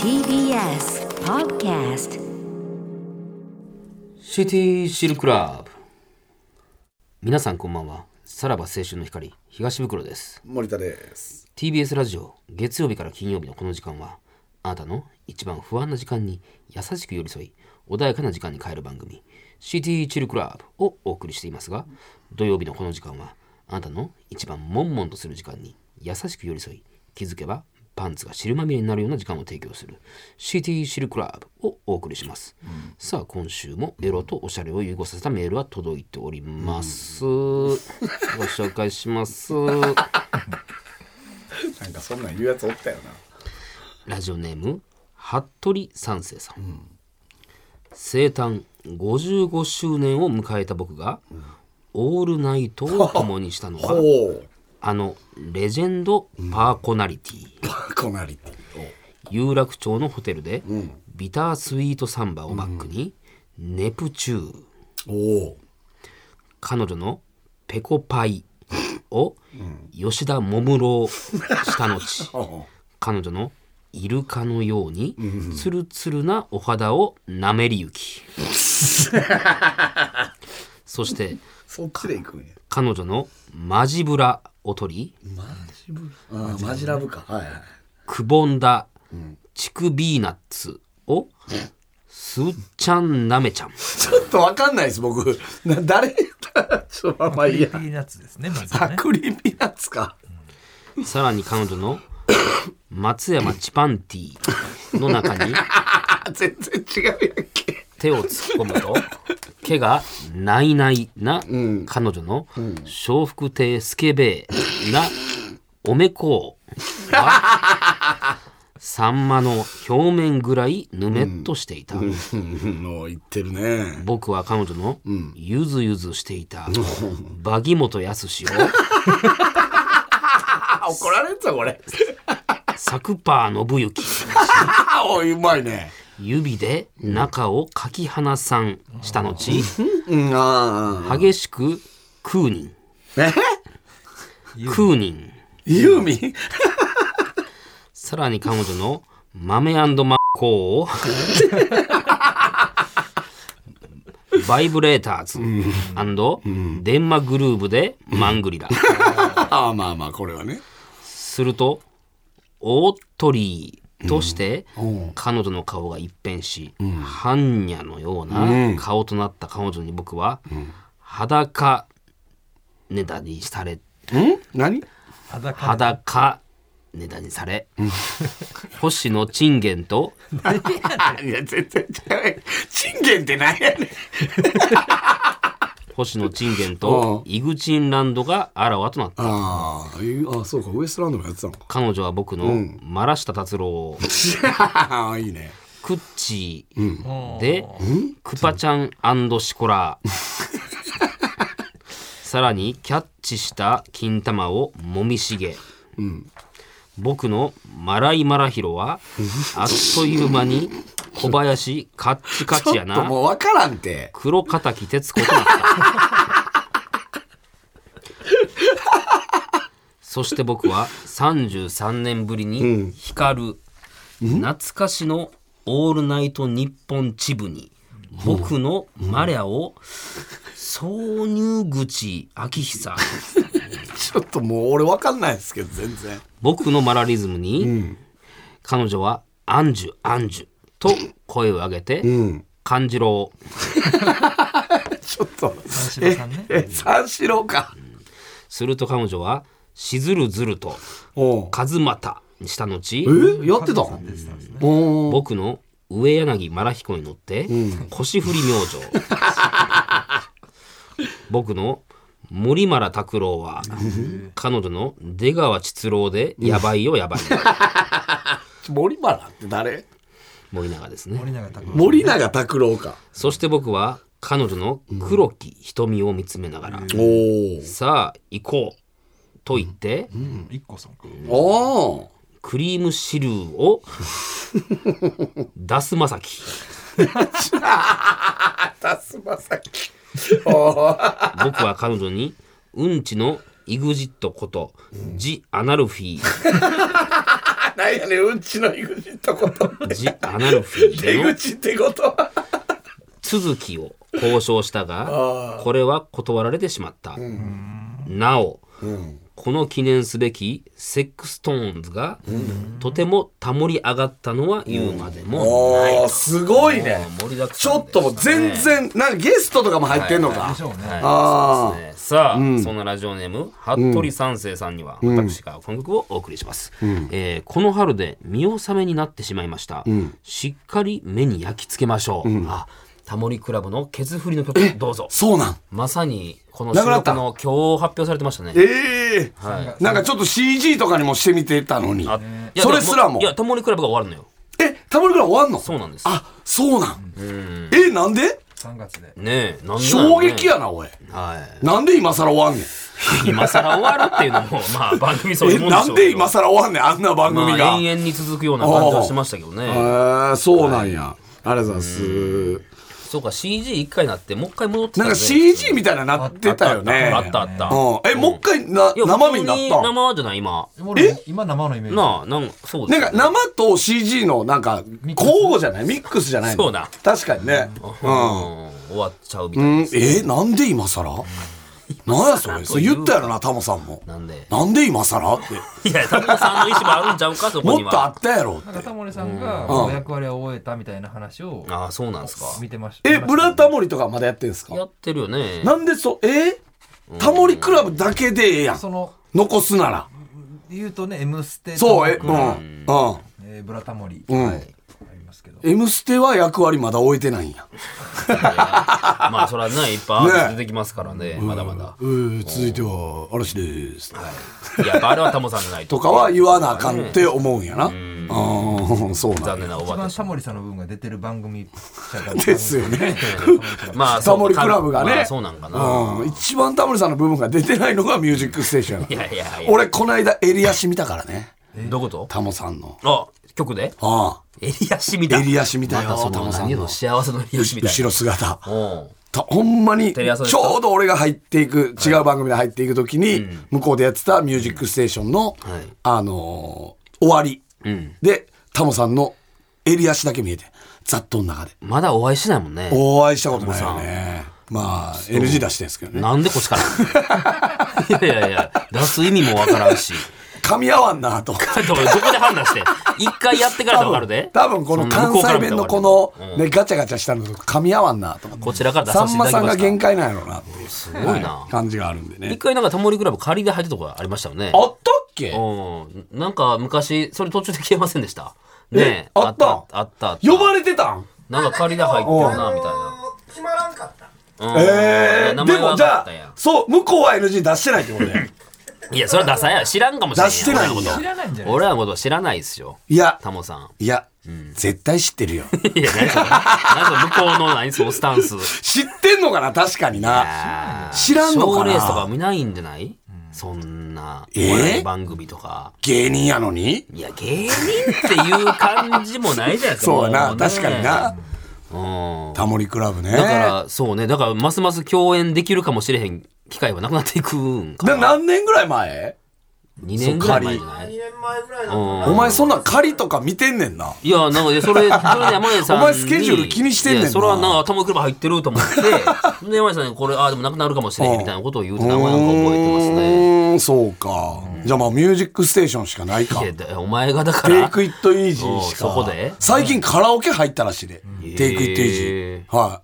TBS Podcast シティシルクラブ。皆さんこんばんは。さらば青春の光東袋です。 森田です。 TBS ラジオ月曜日から金曜日のこの時間はあなたの一番不安な時間に優しく寄り添い穏やかな時間に変える番組シティチルクラブをお送りしていますが、土曜日のこの時間はあなたの一番悶々とする時間に優しく寄り添い気づけばパンツが汁まみれになるような時間を提供するシティシルクラブをお送りします、さあ今週もエロとおしゃれを融合させたメールは届いております、ご紹介しますなんかそんなん言うやつおったよな。 ラジオネーム服部三世さん、生誕55周年を迎えた僕が、オールナイトを共にしたのはほう。 あのレジェンドパーコナリティ、 パーコナリティ。 有楽町のホテルで、ビタースイートサンバをバックに、ネプチュー、 おお。 彼女のペコパイを吉田桃郎をした後、彼女のイルカのようにツルツルなお肌をなめりゆきそしてそっちで行くんや。 彼女のマジブラを取り、 ああマジラブか。はいはい。 くぼんだチクビーナッツをすっちゃんなめちゃん。 ちょっとわかんないです僕。誰言ったらちょっとまあいいや。 ピーナッツですね、まずはね。 クリーピーナッツか。 さらに彼女の松山チパンティの中に全然違うやんけ。 手を突っ込むと毛がないないな彼女の笑福亭スケベーなおめこはサンマの表面ぐらいぬめっとしていた、 もう言ってるね。 僕は彼女のゆずゆずしていたバギモトヤスシを怒られんぞこれ。 サクパー信行おいうまいね。 指で中をかき離さんした後、 あ激しくクーニンクーニンユーミン。 さらに彼女の豆&マッコをバイブレーターズ&デンマグルーブでマングリラああまあまあこれはね。 するとオートリーとして彼女の顔が一変し、般若のような顔となった彼女に僕は裸ネタにされ何？ 裸ネタにされ星野チンゲンといや全然違う。チンゲンって何やねん。 星野チンゲンとイグチンランドがあらわとなった。 ああそうかウエストランドもやってたのか。 彼女は僕のマラシタ達郎をああいいね。 クッチーでクパちゃん&シコラさらにキャッチした金玉をもみしげ、僕のマライマラヒロはあっという間に小林カッチカチやちょっとなもう分からんて。 黒敵徹子となったそして僕は33年ぶりに光る懐かしのオールナイトニッポンチブに僕のマリャを挿入口秋久ちょっともう俺分かんないですけど全然。 僕のマラリズムに、彼女はアンジュアンジュと声を上げて、感じろちょっと三四郎さんね。 三四郎か。 すると彼女はしずるずるとおうカズマタにした後、 やってた。おう僕の上柳マラヒコに乗って、腰振り明星僕の森村拓郎は彼女の出川秩郎でやばいよやばいよ森原って誰？ 森永ですね。 森永拓郎か。 そして僕は彼女の黒き瞳を見つめながら、 おさあ行こうと言って、 一個さんか。 おクリームシルーを出すまさきタスマサキ。 僕は彼女にうんちのイグジットことジ・アナルフィーなんやねん、うんちの入り口ってことアナルフィーの出口ってこと続きを交渉したがこれは断られてしまった、なお、この記念すべきセックストーンズがとても保り上がったのは言うまでもないと、 すごいね。 盛りだくちょっさんですねともう全然なんかゲストとかも入ってんのか、 でしょうね。 あねさあ、そんなラジオネーム服部三世さんには私がこの曲をお送りします、この春で見納めになってしまいました、しっかり目に焼き付けましょう、あ、タモリクラブのケツ振りの曲どうぞ。 そうなん。 まさにこの収録の今日発表されてましたね。 なんかちょっと CG とかにもしてみてたのに、 いやそれすらも。 いや、タモリクラブが終わるのよ。 タモリクラブ終わんの？ そうなんです。 あ、そうなん。なんで 3月で。 ねえ、なんで衝撃やな、おい。 はなんで今更終わんねん。 い。今更終わるっていうのも、まあ番組そういうもんでしょうけど。 なんで今更終わんねん、あんな番組が。 まあ、延々に続くような感じはしましたけどね。 そうなんや。ありがとうございます。 そうか、CG1 回なってもう一回戻ってたなんか CG みたいななってたよね。 あったあった。 もう一回生身になったん？ 生じゃない今。 今生のイメージ。 なあ、なんかそうです。 なんか生と CG のなんか交互じゃない？ミックスじゃないの？ そうだ。 確かにね。 終わっちゃうみたいな。 なんで今更？なんやそれ。そう言ったやろな、タモさんも。 なんで今更って。 いや、タモさんの意思もあるんちゃうか、そこには。 もっとあったやろって。 なんかタモリさんがこの役割を終えたみたいな話をああ、そうなんですか。 見てました。 ブラタモリとかまだやってんすか？ やってるよね。 なんでタモリクラブだけでええやん。 その残すなら。 言うとね、M ステそう、 ブラタモリ。ありますけど。 M ステは役割まだ終えてないんや。 まあそれはね、いっぱいアーティスト出てきますからね、まだまだ。 続いては嵐です。 いや、あれはタモさんじゃないと。 とかは言わなあかんって思うんやな。そうなん残念なおば一番たタモリさんの分が出てる番組ですよね。 まあ、 タモリクラブがね。 まあそうなんかな。 一番タモリさんの部分が出てないのがミュージックステーションや。 いやいやいや。 俺この間襟足見たからね。 どういうこと？ タモさんの。 あ、曲で？襟足みたい。 襟足みたいよ。 またその何の幸せの襟足みたい。 後ろ姿。 ほんまにちテレ朝ですか？ ょうど俺が入っていく違う番組で入っていく時に向こうでやってたミュージックステーションの終わりでタモさんの襟足だけ見えてざっとの中でまだお会いしないもんね。 お会いしたことないよね。まあ NG 出してんですけどね。 なんでこっちからいやいや出す意味もわからんし噛み合わんなとどこで判断して一回やってからでわかるで。 多分この関西弁のこのねガチャガチャしたのと噛み合わんなとこちらから出ささせていただきました。 んまさんが限界なんやろうなっていうすごいな感じがあるんでね。 一回なんかタモリクラブ仮で入ったとこありましたよね。 あったっけ？ なんか昔それ途中で消えませんでしたね。 あったあった呼ばれてたん？ なんか仮で入ってるなみたいな。 決まらんかった。 でもじゃあやそう向こうは NG 出してないってことね。 いやそれはダサいや知らんかもしれない。 出してないんや。 知らないんじゃない俺らのこと知らないですよ。 いやタモさん。 いや、絶対知ってるよ。 いや何それ何それ向こうの何そのスタンス。 知ってんのかな確かにな。知らんのかな。 賞レースとか見ないんじゃない？そんな番組とか。 芸人やのに？ いや芸人っていう感じもないじゃないですか。 そうやな、確かにな。タモリクラブね。 だからそうね、だからますます共演できるかもしれへん機会はなくなっていくんかな。 何年ぐらい前 ？2年ぐらい前じゃない？ 2年前ぐらいなんお前そんな仮とか見てんねんな。 いや、なんかそれで山根さんにお前スケジュール気にしてんねんな。 いやそれはなんかタモリクラブ入ってると思ってで山根さんにこれでもなくなるかもしれへんみたいなことを言うてたのはなんか覚えてますね。 そうか。じゃあまあミュージックステーションしかないか。 いやお前がだからテイクイットイージーしか。 そこで最近カラオケ入ったらしいで。テイクイットイージー。はい。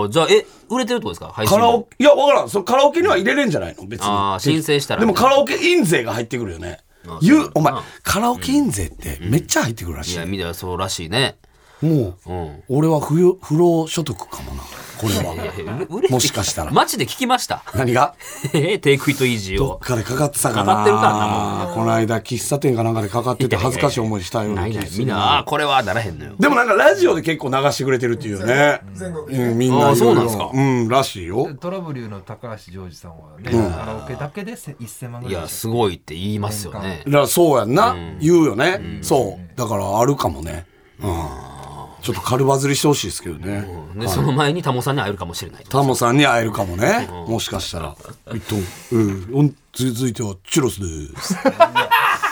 じゃあ売れてるってことですか？配信カラオケいやわからん。それカラオケには入れれんじゃないの別に。 申請したら。 でもカラオケ印税が入ってくるよね。お前カラオケ印税ってめっちゃ入ってくるらしい。 いや見たらそうらしいね。 もう俺は不労所得かもなこれは。もしかしたらマジで聞きました。 何がテイクイットイージーをどっかでかかってたかな。 かかってるからな。 この間喫茶店かなんかでかかってて恥ずかしい思いしたような気がする。 みんなこれはならへんのよ。 でもなんかラジオで結構流してくれてるっていうね。みんなそうなんですか。 らしいよ。 トラブルの高橋ジョージさんはねカラオケだけで1000万ぐらい。 いやすごいって言いますよね。 そうやんな言うよね。そうだからあるかもね。ちょっと軽バズりしてほしいですけどね。 でその前にタモさんに会えるかもしれない。 タモさんに会えるかもね。もしかしたら。続いてはチュロスです。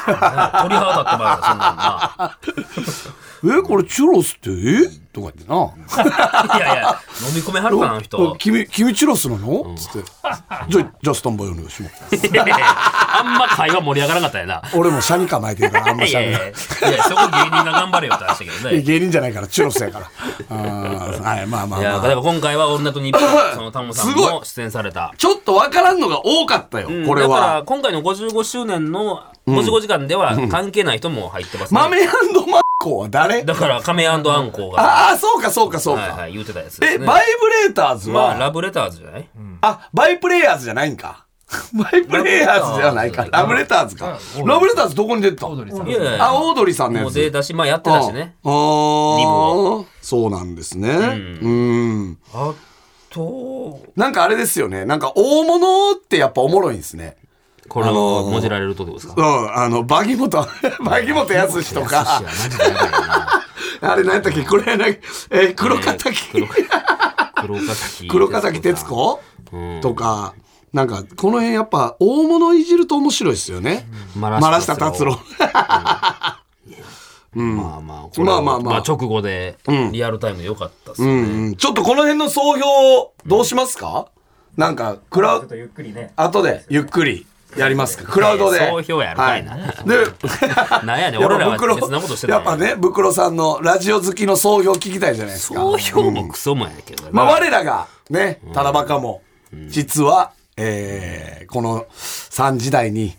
鳥肌立ってまうよそんなんな。 これチュロスってとか言ってな。 いやいや飲み込めはるかなあの人。 君チュロスなのつって。じゃあスタンバイお願いします。 いやいやあんま会話盛り上がらなかったよな。 俺も車に構えてるからあんましゃべる。 いやそこ芸人が頑張れよって話だけどね。 芸人じゃないからチュロスやから。はい、まあまあいやだから今回はオールナイトニッポンそのタモさんも出演された。 ちょっとわからんのが多かったよ、これは。 だから今回の55周年の55時間では関係ない人も入ってますね。 豆&マッコは誰？ だから亀&アンコウが。 ああ、そうか。 はい言うてたやつですね。 バイブレーターズは、 ラブレターズじゃない？ バイプレイヤーズじゃないんか。バイプレイヤーズじゃないか。ラブレターズか。ラブレターズどこに出てた？ オードリーさん。 いやいやオードリーさんのやつ。 もう出たしやってたしね。 そうなんですね。 あとなんかあれですよね。なんか大物ってやっぱおもろいんですね。 これをもじられるとどうですか？ バギモト康とか。あれ何やったっけ？黒敵徹子とか。なんかこの辺やっぱ大物いじると面白いですよね。マラ下達郎。 まあ直後でリアルタイムでよかったですね。 ちょっとこの辺の総評どうしますか？なんかちょっとゆっくりね。 後でゆっくりやりますか？クラウドで。 総評やるかいな。 で、 なんやねん俺らは別なことしてた。 やっぱね、ブクロさんのラジオ好きの総評聞きたいじゃないですか。 総評もクソもやけど。 我らがね、ただバカも実は。この3時台に、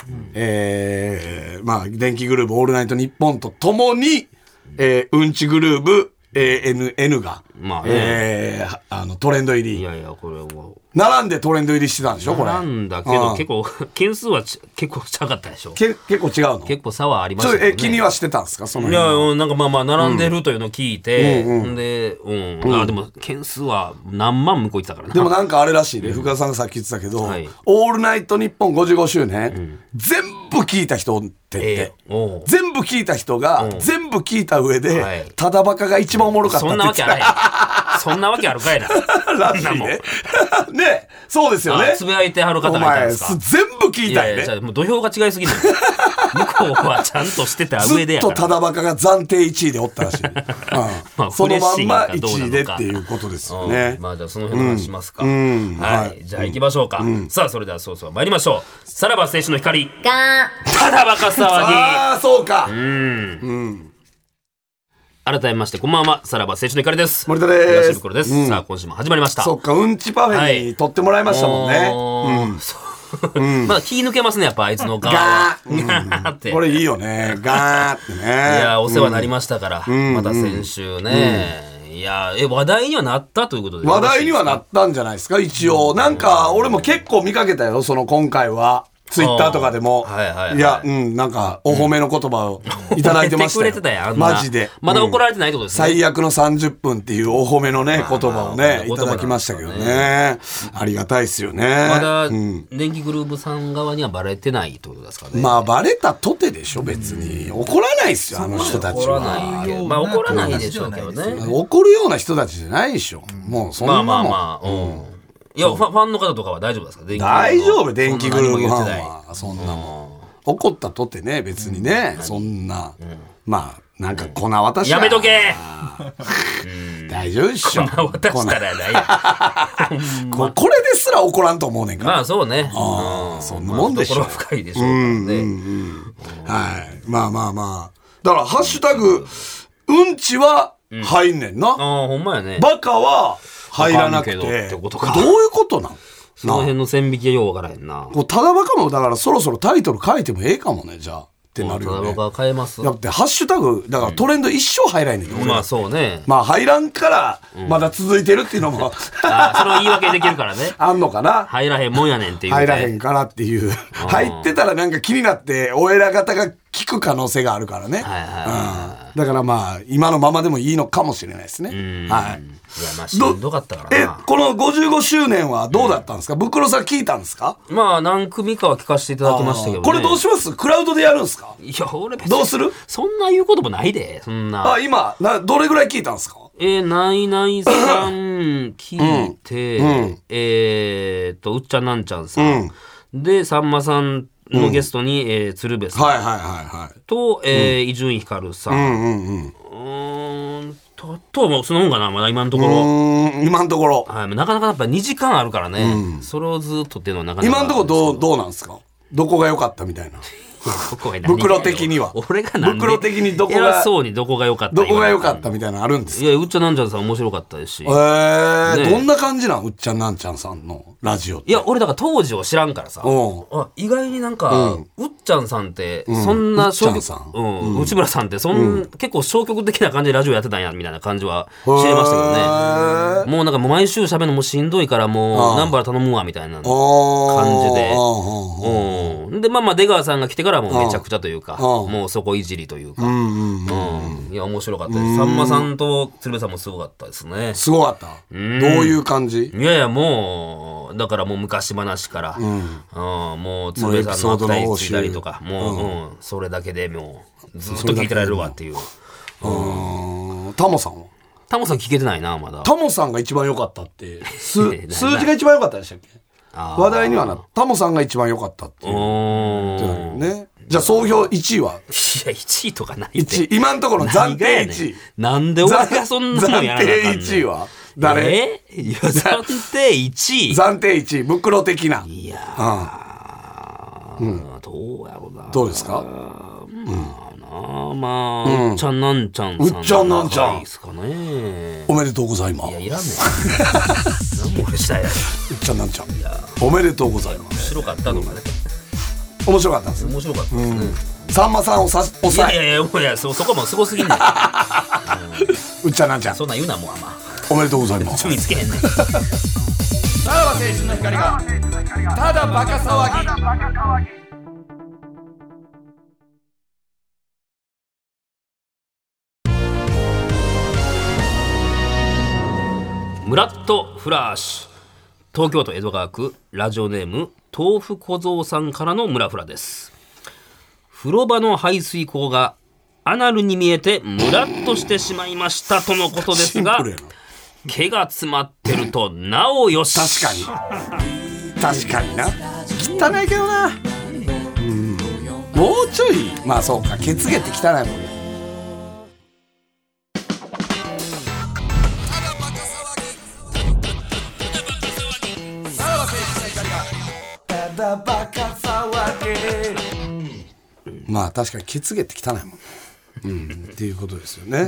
電気グループオールナイトニッポンとともに、うんちグループ、N が、トレンド入り。 いやいや、これは。 並んでトレンド入りしてたんでしょこれ。 なんだけど、結構、件数は結構近かったでしょ。 結構違うの？ 結構差はありましたね。 気にはしてたんですかその辺？いや、なんか並んでるというのを聞いて、で、でも、件数は何万向こう行ってたからね。 でもなんかあれらしいね。福田さんがさっき言ってたけど、オールナイトニッポン55周年、全部聞いた人って言って、全部聞いた人が、全部聞いた上で、ただバカが一番おもろかったって言ってた。 そんなわけあるかいな。 らしいね。ね、そうですよね。 つぶやいてはる方がいたんですか？ 全部聞いたよね。 いやもう土俵が違いすぎる。向こうはちゃんとしてた上でやから。 ずっとただバカが暫定1位でおったらしい。そのまんま1位でっていうことですよね。 まあじゃあその辺の話しますか。はい。じゃあ行きましょうか。さあそれではそろそろ参りましょう。さらば青春の光。ただバカ騒ぎ。 ああそうか。 改めましてこんばんは、さらば青春の光です。 森田です。 東袋です。さあ今週も始まりました。 そっか、うんちパフェに取ってもらいましたもんね。 まだ気抜けますね、やっぱあいつのガーって。 これいいよね、ガーってね。いやお世話になりましたから、また先週ね。いや話題にはなったということで。 話題にはなったんじゃないですか一応。なんか俺も結構見かけたよ、その今回は。ツイッターとかでも、いや、なんか、お褒めの言葉をいただいてましたよ。マジで。 まだ怒られてないってことですね。 最悪の30分っていうお褒めのね、言葉をね、いただきましたけどね。ありがたいですよね。 まだ、電気グループさん側にはバレてないってことですかね。 まあ、バレたとてでしょ、別に。怒らないですよ、あの人たちは。 まあ、怒らないでしょうけどね。 怒るような人たちじゃないでしょ。もう、そんなもん。まあまあまあ、 いや、ファンの方とかは大丈夫ですか？ 大丈夫、電気グループファンは。そんなもん。怒ったとってね、別にね、そんな。まあ、なんか粉渡したら。 やめとけ大丈夫っしょ。 粉渡したらないや。 これですら怒らんと思うねんから。 まあそうね。 そんなもんでしょ。 深いでしょうからね。 はい。まあまあまあ。だから、ハッシュタグ、うんちは入んねんな。 ああ、ほんまやね。 バカは、入らなくて。どういうことなん？ その辺の線引きはようわからへんな。 ただバカもだからそろそろタイトル変えてもええかもね、じゃあ。ってなるよね。 ただバカ変えます。 だってハッシュタグ、だからトレンド一生入らんねん。 まあそうね。 まあ入らんから、まだ続いてるっていうのも。 それを言い訳できるからね。 あんのかな？ 入らへんもんやねんっていう。 入らへんからっていう。入ってたらなんか気になって、お偉方が聞く可能性があるからね。だからまあ、今のままでもいいのかもしれないですね。はい。 いやまあしんどかったからな。 この55周年はどうだったんですか？ブクロさん聞いたんですか？ まあ何組かは聞かせていただきましたけどね。 これどうします？クラウドでやるんですか？ いや俺別にどうする？ そんな言うこともないで。そんな。 今どれぐらい聞いたんですか？ ないないさん聞いて、うっちゃんなんちゃんさん、でさんまさんのゲストに、鶴瓶さんはいはいはいはいと伊集院光さん、ともうそのもんかな、まだ今のところ。 今のところ、 はい、なかなかやっぱ2時間あるからね、それをずっとっていうのはなかなか。 今のところどうなんですか？どこが良かったみたいな。袋的には。 俺がなんで袋的にどこが偉そうにどこが良かったどこが良かったみたいなのあるんですか？ いや、うっちゃなんちゃんさん面白かったですし。ね、 どんな感じなんうっちゃんなんちゃんさんのラジオって。 いや、俺だから当時を知らんからさ、意外になんか、うっちゃんさんってそんな消極、内村さんって結構消極的な感じでラジオやってたんやみたいな感じは知りましたけどね。もうなんか毎週喋るのもしんどいからもうナンバー頼むわみたいな感じで。で、まあ出川さんが来てからもうめちゃくちゃというか、もうそこいじりというか、いや面白かったです。さんまさんと鶴瓶さんもすごかったですね。 すごかった。どういう感じ？ いやいや、もうだからもう昔話から、もう鶴瓶さんの扱いついたりとか、もう、それだけでもうずっと聞いてられるわっていう。 タモさんは？ タモさん聞けてないなまだ。 タモさんが一番良かったって数字が一番良かったでしたっけ？話題にはなタモさんが一番良かったっていうね。じゃあ総評1位は？いや 1位とかないで。 今のところ暫定1位。 なんで俺がそんなのやらなあかんねん。 暫定1位は誰？ いや暫定1位。 暫定1位袋的な。 いやどうやろうな。 どうですか？ まあうっちゃんなんちゃんさん。 うっちゃんなんちゃんですかね。 おめでとうございます。 いやいらんねん。何も俺したや。 うっちゃんなんちゃん。おめでとうございます。 白かったのかね。 面白かったです。 面白かったですね。 さんまさんを抑え。 いやそこもすごすぎんねん。 うっちゃんなんちゃん。 そんなん言うなもんあんま。 おめでとうございます。 見つけへんねん。 さらば青春の光がただバカ騒ぎ。 ムラッとフラッシュ。東京都江戸川区ラジオネーム豆腐小僧さんからのムラフラです。風呂場の排水口がアナルに見えてムラッとしてしまいましたとのことですが、毛が詰まってるとなおよし。 確かにな。汚いけどな。もうちょいまあそうか、血毛って汚いもんね。まあ確かに血毛って汚いもんね、っていうことですよね。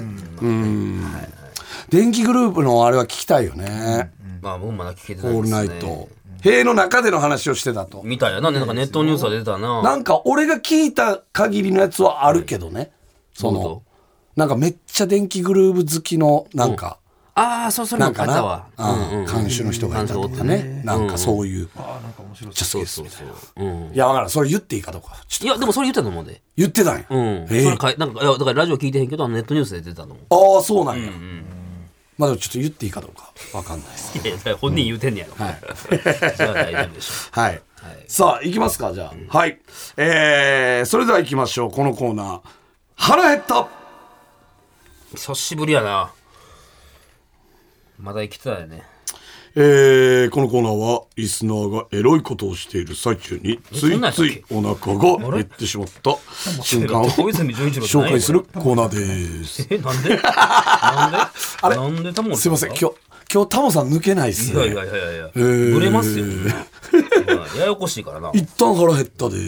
電気グループのあれは聞きたいよね。 まあ僕まだ聞けてないですね。 オールナイト塀の中での話をしてたとみたいやな。なんかネットニュースは出てたな。 なんか俺が聞いた限りのやつはあるけどね、そのなんかめっちゃ電気グルーブ好きのなんか、それも書いたわ。監修の人がいたとかね、なんかそういう。 なんか面白い。 そうそうそう。いや、わからん。それ言っていいかどうか。 いや、でもそれ言ってたと思うで。 言ってたんや。 それなんか、だからラジオ聞いてへんけど、ネットニュースで出てたの。 ああ、そうなんや。まあでもちょっと言っていいかどうかわかんないです。 いや、本人言うてんねやろ。じゃあ大丈夫でしょう。 はい。さあ、行きますか、じゃあ。はい。それでは行きましょう。このコーナー。腹減った。 久しぶりやな。まだ生きてたよね。 このコーナーはリスナーがエロいことをしている最中についついお腹が減ってしまった瞬間を紹介するコーナーです。 なんであれなんでタモすいません、今日タモさん抜けないっすね。 いやブレますよ。ややこしいからな。 一旦腹減ったです。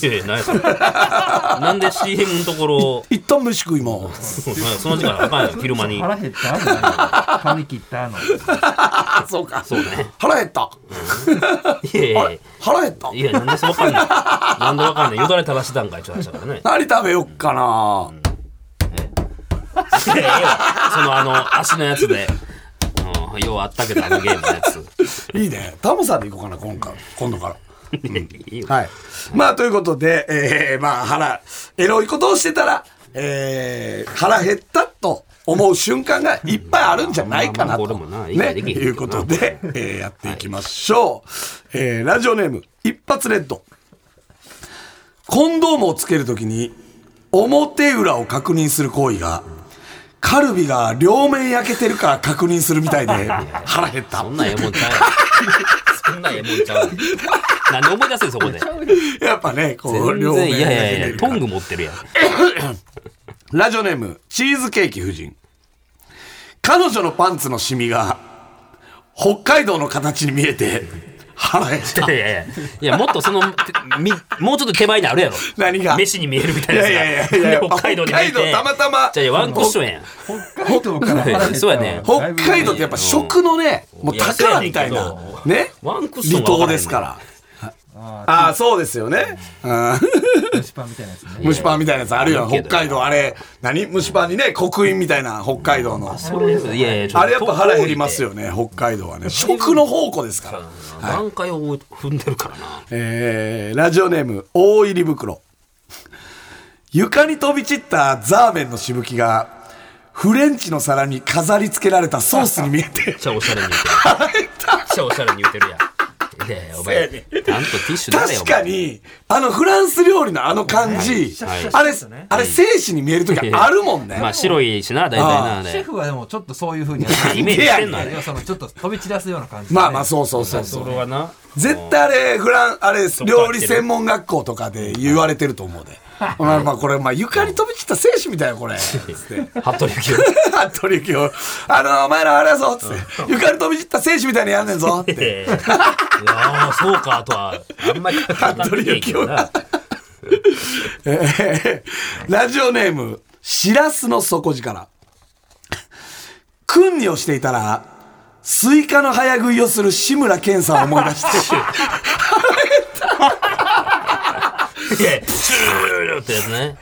なんで CM のところ一旦飯食います。 その時間あかんよ、昼間に。 腹減った髪切ったの。 そうか。 そうね。 腹減った。 いや腹減った。 いや、なんでそうわかんない。なんでわかんない。よだれ垂らし段階ちょっとしたからね。 何食べよっかな。 その足のやつで。ようあったけど、ゲームのやつ。 いいね。タモさんでいこうかな、今度から。はい。まあということで、まあエロいことをしてたら、腹減ったと思う瞬間がいっぱいあるんじゃないかなということで、やっていきましょう。ラジオネーム一発レッド。コンドームをつけるときに表裏を確認する行為がカルビが両面焼けてるから確認するみたいで腹減った。 そんなええもんちゃう。そんなええもんちゃう。 なんで思い出すよそこで。 やっぱねこう全然いやいやいやトンググ持ってるやん。 ラジオネームチーズケーキ夫人。彼女のパンツのシミが北海道の形に見えて腹減った。 いやもっとそのもうちょっと手前にあるやろ。 何が飯に見えるみたいなやつが。 いや北海道に見えて北海道たまたまじゃあワンクッションやん。 北海道から腹減ったそうやね。 北海道ってやっぱ食のねもう宝みたいなねワンクッション離島は分からへんねんですからああそうですよね蒸しパンみたいなやつね。 蒸しパンみたいなやつあるよ北海道あれ何蒸しパンにね刻印みたいな北海道のそれいやいやちょっとあれやっぱ腹減りますよね北海道はね食の宝庫ですから段階を踏んでるからな。 ラジオネーム大入り袋。床に飛び散ったザーメンのしぶきがフレンチの皿に飾り付けられたソースに見えてめっちゃおしゃれに言ってる。めっちゃおしゃれに言ってるやん。いやいやお前ちゃんとティッシュだれよ。 確かにフランス料理のあの感じ、 はいあれ精子に見える時あるもんね。 まあ白いしな大体なあれ。 シェフはでもちょっとそういう風にイメージしてんのあれ。 そのちょっちょっと散らすような感じでね。 まあまあそうそうそうそうそれはな。 絶対あれ料理専門学校とかで言われてると思うで。まあこれ床に飛び散った精子みたいなこれつって服部幸服部幸男お前らあれやぞつって床に飛び散った精子みたいにやんねんぞって男。いやそうかとはあんまり考えていけどな。 ラジオネームしらすの底力。訓練をしていたらスイカの早食いをする志村けんさんを思い出していやシューってやつね。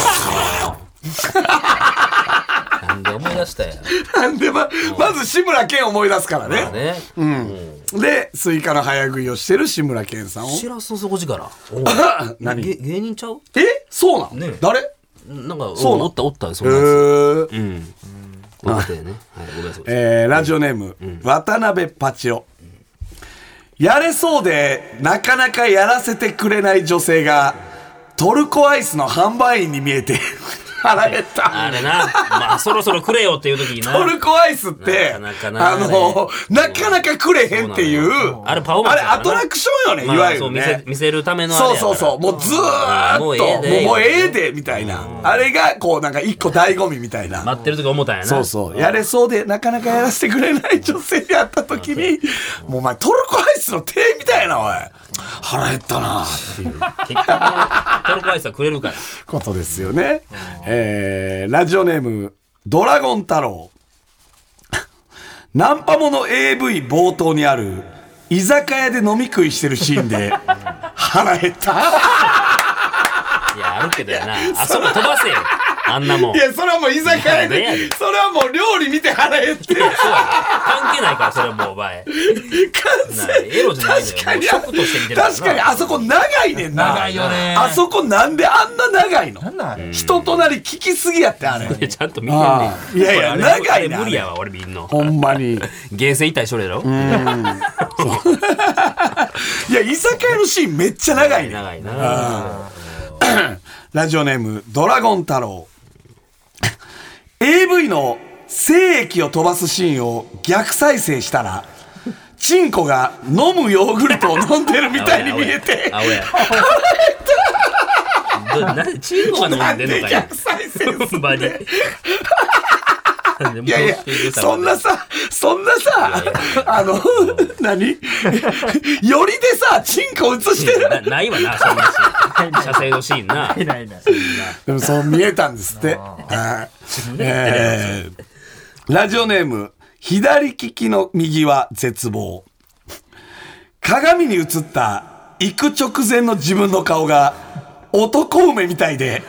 なんで思い出したやなんでまず志村けんを思い出すからね。 ね。 でスイカの早食いをしてる志村けんさんをしらすの底力。 何芸人ちゃう？ そうなの、 ね誰なんかそうなおったそんなやつ。 へえ分かったよね。はいごめんなさい。 ラジオネーム、渡辺パチオ。やれそうでなかなかやらせてくれない女性がトルコアイスの販売員に見えて腹減ったあれな、まあそろそろくれよっていう時にな。 トルコアイスってなかなかななかなかくれへんっていうあれパフォーマンスやからなアトラクションよね、 まあいわゆるそうね見せるためのあれやからそうもうずーっともうええでもうええでみたいなあれがこうなんか一個醍醐味みたいな待ってる時思ったんやな。 そうやれそうでなかなかやらせてくれない女性に会った時にもうお前トルコアイスの手みたいなおい腹減ったなっていう結局トルコアイスはくれるから。 ことですよね。ラジオネームドラゴン太郎。ナンパモの AV 冒頭にある居酒屋で飲み食いしてるシーンで腹減ったいやあるけどやな。あそこ飛ばせよ。あんなもん。 いやそれはもう居酒屋なんでやねんでそれはもう料理見て腹減ってそうや関係ないからそれはもうお前。エロじゃないのよ。 確かにもう食として見てるからな。 確かにあそこ長いねんな。 長いよねあそこなんであんな長いの。 なんなんあれ。 人となり聞きすぎやってあれ。 ちゃんと見てんねん。 いやいや長いな。 無理やわ俺見んの。 ほんまに。 ゲーセン行ったりしとるやろ。 いや居酒屋のシーンめっちゃ長いね。 長いな。 ラジオネームドラゴン太郎。AV の精液を飛ばすシーンを逆再生したらチンコが飲むヨーグルトを飲んでるみたいに見えて青や。なんでチンコが飲んでんのかよ。 逆再生ほんまに。 いやいやそんなさ何よりでさチンコ映してるないわなそんなシーン。射精のシーンな。 ないでもそう見えたんですってラジオネーム左利きの右は絶望。鏡に映った行く直前の自分の顔が男梅みたいで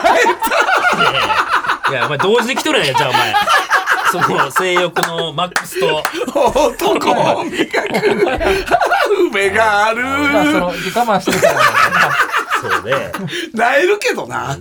いやお前同時に来とるやんじゃあお前。その性欲のマックスと男梅が来る梅があるまあその我慢してるからそうでなえるけどな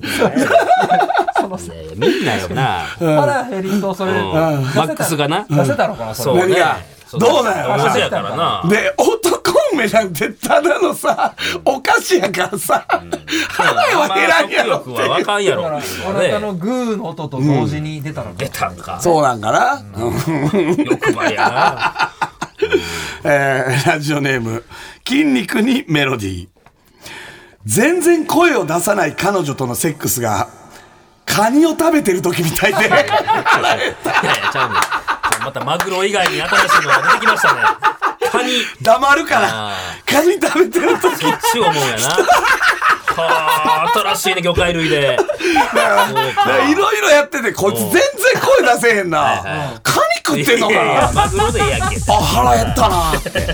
みんなよな。 腹減りとそれマックスがな出せたのかなそれ。 そうね。 どうなんやろ同じやからな。 で男梅なんてただのさお菓子やからさ腹は減らんやろって食欲はわかんやろ。 だからお腹のグーの音と同時に出たのか。 出たんか。 そうなんかな欲張りやな。 ラジオネーム筋肉にメロディー。全然声を出さない彼女とのセックスがカニを食べてる時みたいでいやいやちゃうねん。またマグロ以外に新しいのが出てきましたね。カニ黙るからカニ食べてる時そっち思うやな。はあ、新しいね魚介類で。 いろいろやっててこいつ全然声出せへんな。カニ食ってんのかいやいやな。 マグロでええやんけ。 あ、腹減ったなって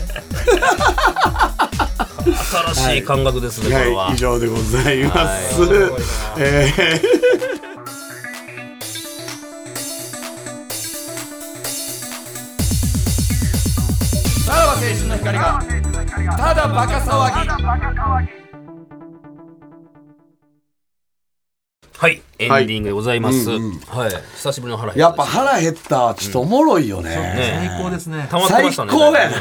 新しい感覚ですね、これは。 以上でございます。 さらば青春の光がただバカ騒ぎ。 はい、エンディングでございます。はい、久しぶりの腹減った。 やっぱ腹減ったちょっとおもろいよね。 最高ですね。 溜まってましたね。 最高やね。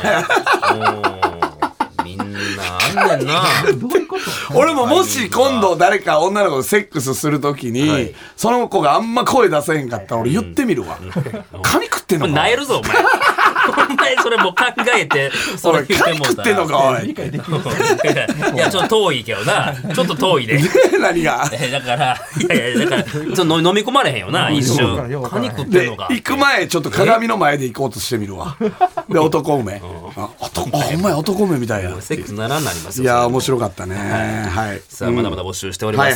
みんなあんねんな。 どういうこと？ 俺ももし今度誰か女の子とセックスするときに、その子があんま声出せへんかったら俺言ってみるわ。カニ食ってんのか。 なえるぞお前。お前それもう考えてそれ言ってもうたら。 カニ食ってんのかおい。 理解できます。 いやちょっと遠いけどな。ちょっと遠いで。 何が。 だからいやだからちょっと飲み込まれへんよな一瞬。カニ食ってんでのか。 行く前ちょっと鏡の前で行こうとしてみるわ。で男梅。お前男梅みたいや。 セックスならんなりますよ。 いや面白かったね。はい。 さあまだまだ募集しております。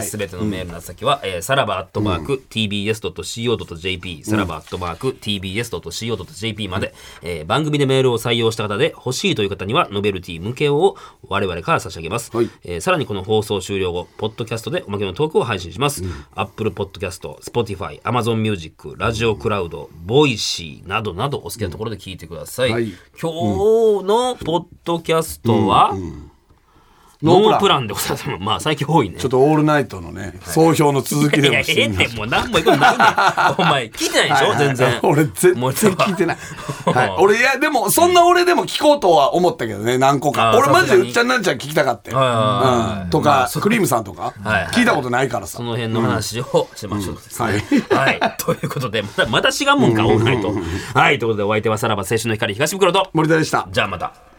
すべてのメールの先はさらば@tbs.co.jp さらば@tbs.co.jp まで番組でメールを採用した方で欲しいという方にはノベルティ向けを我々から差し上げます。さらにこの放送終了後ポッドキャストでおまけのトークを配信します。Apple Podcast、Spotify、Amazon Music、ラジオクラウド、ボイシーなどなどお好きなところで聞いてください。今日のポッドキャストはノープランでございます。まあ最近多いね。 ちょっとオールナイトのね総評の続きでもしてみましょう。 いやええねんもう何もいくことないねん。お前聞いてないでしょ全然。 俺全然聞いてない。俺いやでもそんな俺でも聞こうとは思ったけどね何個か。俺マジでうっちゃんなんちゃん聞きたかったよ。とかクリームさんとか聞いたことないからさ。 その辺の話をしましょう。はい。ということでまたしがむんかオールナイト。はいということでお相手はさらば青春の光東袋と森田でした。 じゃあまた。